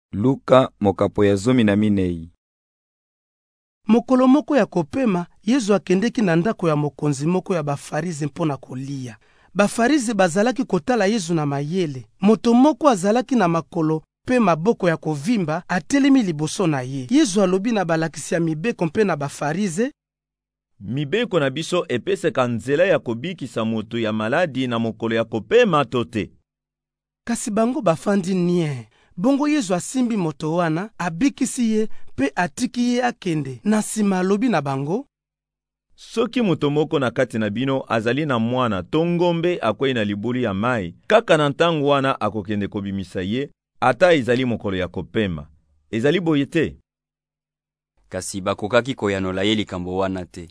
Luka mokapo ya 14. Mokolo moko ya kopema, Yesu akendeki na ndako ya mokonzi moko ya bafarize mpona kolia. Bafarize bazalaki kotala Yesu na mayele. Moto moko azalaki na makolo pe maboko ya kovimba atelemi liboso na ye. Yesu alobi na balakisi ya mibeko mpe na bafarize: Mibeko na biso epeseka nzela ya kobikisa moto ya maladi na mokolo ya kopema to te. Kasi bango bafandi nie. Bongo Yesu asimbi moto wana, abikisi ye pe atiki ye akende. Na sima alobi na bango: Soki moto moko na kati na bino azali na mwana to ngombe akwei na libulu ya mai, kaka na ntango wana akokende kobimisa ye, ata ezali mokolo ya kopema. Ezali boye te. Kasi bakokaki koyanola ye likambo wana te.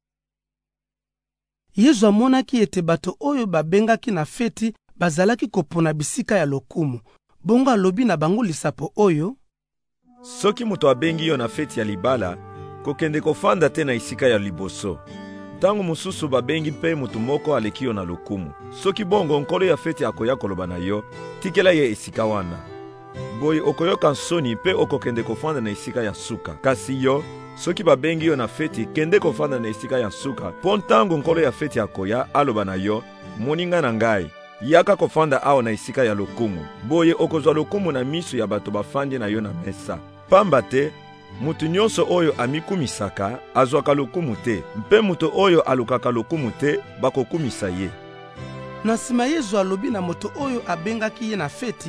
Yesu amonaki ete bato oyo babengaki na feti bazalaki kopona bisika ya lokumu. Bongo alobi na bango lisapo oyo: Soki moto abengi yo na feti ya libala, kokende kofanda te na isika ya liboso. Tango mosusu babengi mpe moto moko aleki yo na lokumu. Soki bongo nkolo ya feti akoya koloba na yo, tikela ye esika wana. Boye okoyoka nsoni mpe okokende kofanda na isika ya suka. Kasi yo, soki babengi yo na feti, kende kofanda na isika ya suka, po ntango nkolo ya feti akoya aloba na yo: Moninga na ngai, yaka kofanda awa na isika ya lokumu. Boye okozwa lokumu na miso ya bato bafandi na yo na mesa. Pamba te, mutu nyonso oyo amikumisaka azwaka lokumu te, mpe mutu oyo alukaka lokumu te bakokumisa ye. Na sima Yesu alobi na moto oyo abengaki ye na feti: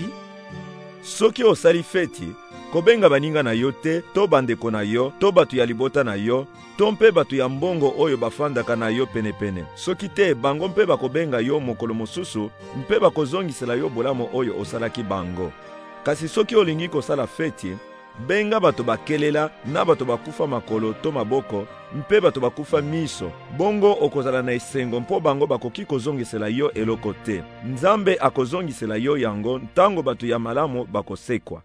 Soki osali feti, kobenga baninga na yo te, to bandeko na yo, to batu ya libota na yo, to mpe batu ya mbongo oyo bafandaka na yo penepene. Soki te, bango mpe bakobenga yo mokolo mosusu, mpe bakozongisela yo bolamu oyo osalaki bango. Kasi soki olingi kosala feti, benga bato bakelela na bato bakufa makolo to maboko, mpe bato bakufa miso. Bongo okozala na esengo mpo bango bakoki kozongisela yo eloko te. Nzambe akozongisela yo yango ntango bato ya malamu bakosekwa.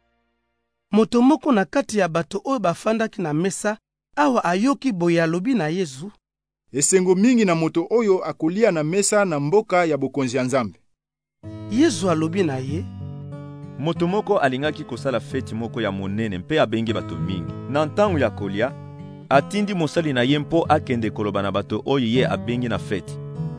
Moto moko na kati ya bato oyo bafandaki na mesa awa ayoki boye alobi na Yesu: Esengo mingi na moto oyo akolia na mesa na mboka ya bokonzi ya Nzambe. Yesu alobi na ye: Moto moko alingaki kosala feti moko ya monene mpe abengi bato mingi. Na ntango ya kolia, atindi mosali na ye mpo akende koloba na bato oyo ye abengi na feti: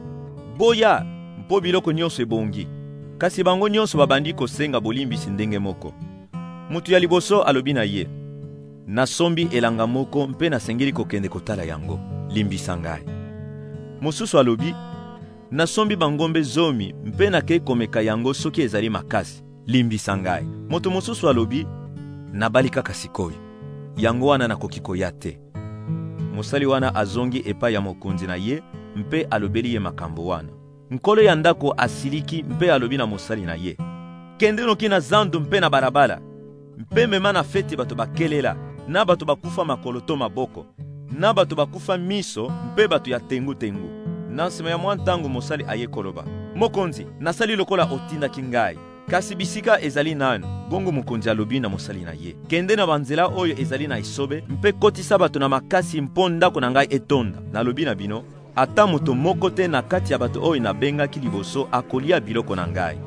Boya, mpo biloko nyonso ebongi. Kasi bango nyonso babandi kosenga bolimbisi ndenge moko. Mutu ya liboso alobi na ye: Nasombi elanga moko mpe nasengeli kokende kotala yango, limbisa ngai. Mosusu alobi: Nasombi bangombe 10 mpe nakei komeka yango soki ezali makasi, limbisa ngai. Moto mosusu alobi: Nabali kaka sikoyo, yango wana nakoki koya te. Mosali wana azongi epai ya mokonzi na ye mpe alobeli ye makambo wana. Nkolo ya ndako asiliki mpe alobi na mosali na ye: Kende noki na zando mpe na barabara, mpe mema na feti bato bakelela, na bato bakufa makolo to maboko, na bato bakufa miso mpe bato ya tengu-tengu. Na nsima ya mwa ntango mosali aye koloba: Mokonzi, nasali lokola otindaki ngai, kasi bisika ezali nanu. Bongo mokonzi alobi na mosali na ye: Kende na banzela oyo ezali na isobe, mpe kotisa bato na makasi mpo ndako na ngai etonda. Nalobi na bino, ata moto moko te na kati ya bato oyo nabengaki liboso akolia biloko na ngai.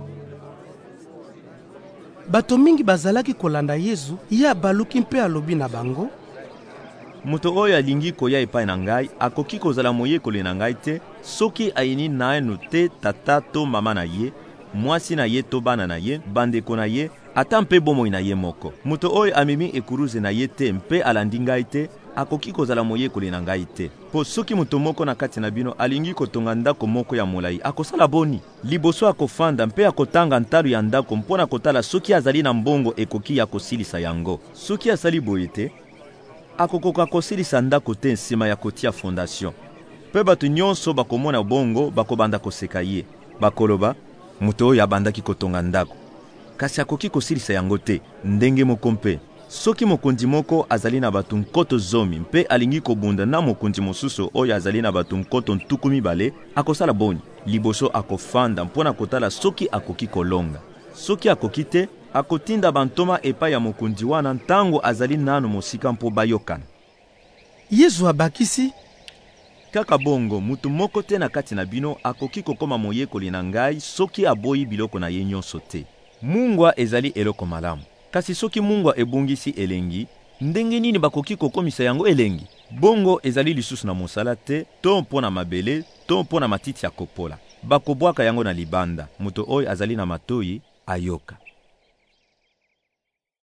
Bato mingi bazalaki kolanda Yesu, ye abaluki mpe alobi na bango: Moto oyo alingi koya epai na ngai akoki kozala moyekoli na ngai te, soki ayini naino te tata to mama na ye, mwasi na ye to bana na ye, bandeko na ye, ata mpe bomoi na ye moko. Moto oyo amemi ekuruze na ye te mpe alandi ngai te, akoki kozala moyekoli na ngai te. Po soki moto moko na kati na bino alingi kotonga ndako moko ya molai, akosala boni. Liboso akofanda mpe akotanga ntalo ya ndako mpona kotala soki azali na mbongo ekoki ya kosilisa yango. Soki asali boye te, akokoka kosilisa ndako te nsima ya kotia fondation. Pe bato nyonso bakomona bongo bakobanda koseka ye. Bakoloba: Moto oyo abandaki kotonga ndako, kasi akoki kosilisa yango te. Ndenge moko mpe, soki mokonzi moko azali na bato nkoto 10 mpe alingi kobunda na mokonzi mosusu oyo azali na bato nkoto 20, akosala boni. Liboso akofanda mpona kotala soki akoki kolonga. Soki akoki te, akotinda bantoma epai ya mokonzi wana ntango azali nano mosika mpo bayokana. Yesu abakisi: Kaka bongo, mutu moko te na kati na bino akoki kokoma moyekoli na ngai soki aboyi biloko na ye nyonso te. Mungwa ezali eloko malamu, Kasi soki Mungu ebungisi elengi, ndenge nini bakoki kokomisa yango elengi? Bongo ezali lisusu na mosala te, to mpo na mabele, to mpo na matiti ya kopola. Bakobwaka yango na libanda. Moto oyo azali na matoyi ayoka.